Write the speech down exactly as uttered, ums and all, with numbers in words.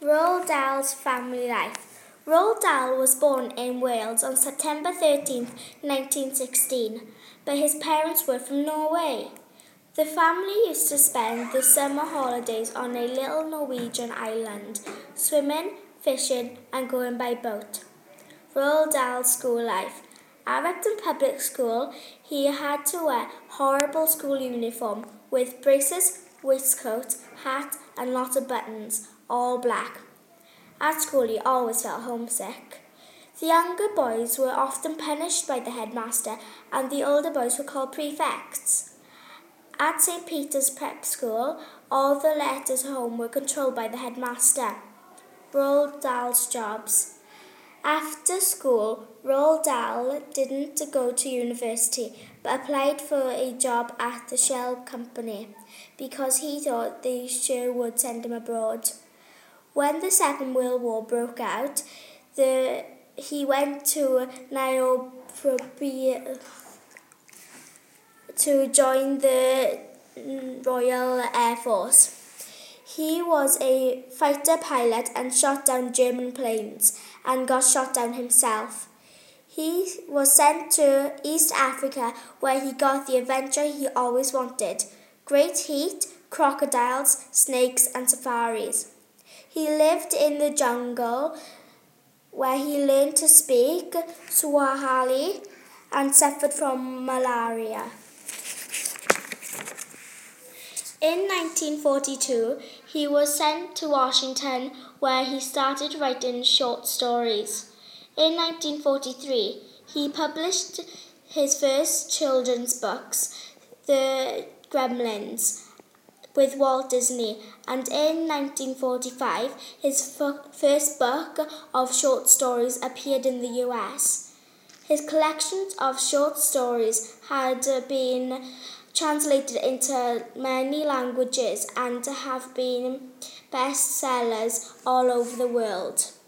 Roald Dahl's family life. Roald Dahl was born in Wales on September thirteenth, nineteen sixteen, but his parents were from Norway. The family used to spend the summer holidays on a little Norwegian island, swimming, fishing, and going by boat. Roald Dahl's school life. At Repton Public School, he had to wear horrible school uniform with braces, waistcoat, hat, and lots of buttons, all black. At school, he always felt homesick. The younger boys were often punished by the headmaster, and the older boys were called prefects. At Saint Peter's Prep School, all the letters home were controlled by the headmaster. Roald Dahl's jobs. After school, Roald Dahl didn't go to university, but applied for a job at the Shell company because he thought they sure would send him abroad. When the Second World War broke out, the, he went to Nairobi to join the Royal Air Force. He was a fighter pilot and shot down German planes and got shot down himself. He was sent to East Africa where he got the adventure he always wanted: great heat, crocodiles, snakes and safaris. He lived in the jungle where he learned to speak Swahili and suffered from malaria. In nineteen forty-two, he was sent to Washington where he started writing short stories. In nineteen forty-three, he published his first children's books, The Gremlins, with Walt Disney, and in nineteen forty-five, his f- first book of short stories appeared in the U S. His collections of short stories had been translated into many languages and have been bestsellers all over the world.